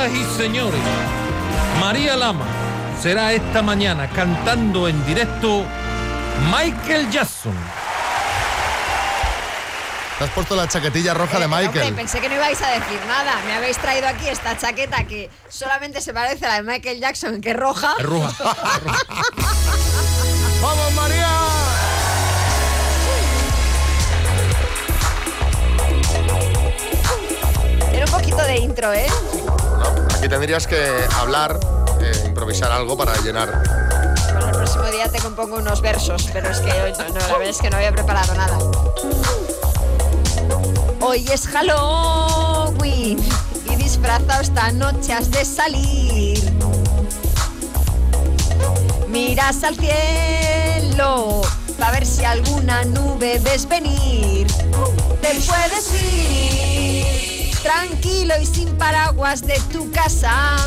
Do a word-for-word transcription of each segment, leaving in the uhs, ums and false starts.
Señoras y señores, María Lama será esta mañana cantando en directo Michael Jackson. Te has puesto la chaquetilla roja eh, de Michael. Hombre, pensé que no ibais a decir nada. Me habéis traído aquí esta chaqueta que solamente se parece a la de Michael Jackson, que es roja. Es roja. ¡Vamos, María! Era un poquito de intro, ¿eh? No, aquí tendrías que hablar, eh, improvisar algo para llenar. Bueno, el próximo día te compongo unos versos, pero es que hoy no, no, la verdad es que no había preparado nada. Hoy es Halloween y disfrazado esta noche has de salir. Miras al cielo para ver si alguna nube ves venir. Te puedes ir tranquilo y sin paraguas de tu casa.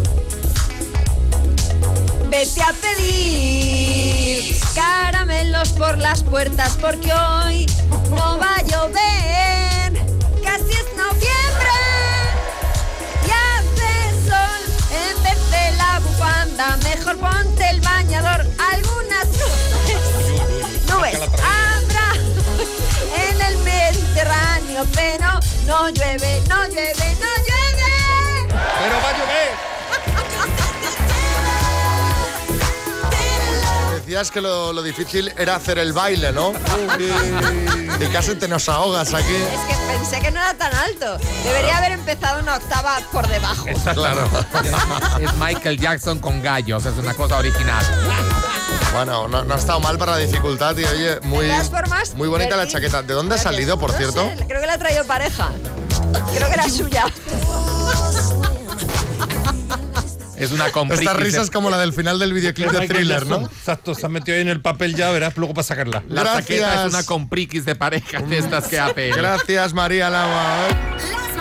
Vete a pedir caramelos por las puertas porque hoy no va a llover. Casi es noviembre y hace sol. En vez de la bufanda, mejor ponte el bañador. Algunas nubes, nubes habrá en el Mediterráneo, pero no llueve, no llueve, no llueve. Pero va a llover. Decías que lo, lo difícil era hacer el baile, ¿no? Y casi te nos ahogas aquí. Es que pensé que no era tan alto. Debería haber empezado una octava por debajo. Exacto. Claro. Es Michael Jackson con gallos, es una cosa original. Bueno, no, no ha estado mal para la dificultad y oye, muy, De todas formas, muy bonita Bertín, la chaqueta. ¿De dónde ha gracias. salido, por No cierto? sé, creo que la ha traído pareja. Creo que era suya. Es una complique. Esta risa es como la del final del videoclip de Thriller, ¿no? Exacto, se ha metido ahí en el papel ya, verás luego para sacarla. La Gracias. chaqueta es una compliquis de pareja de estas que hace. Gracias, María Lama.